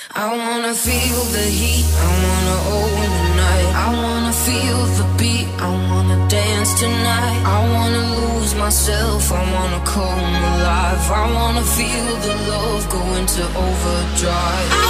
I wanna feel the heat, I wanna own the night. I wanna feel the beat, I wanna dance tonight. I wanna lose myself, I wanna come alive. I wanna feel the love go into overdrive.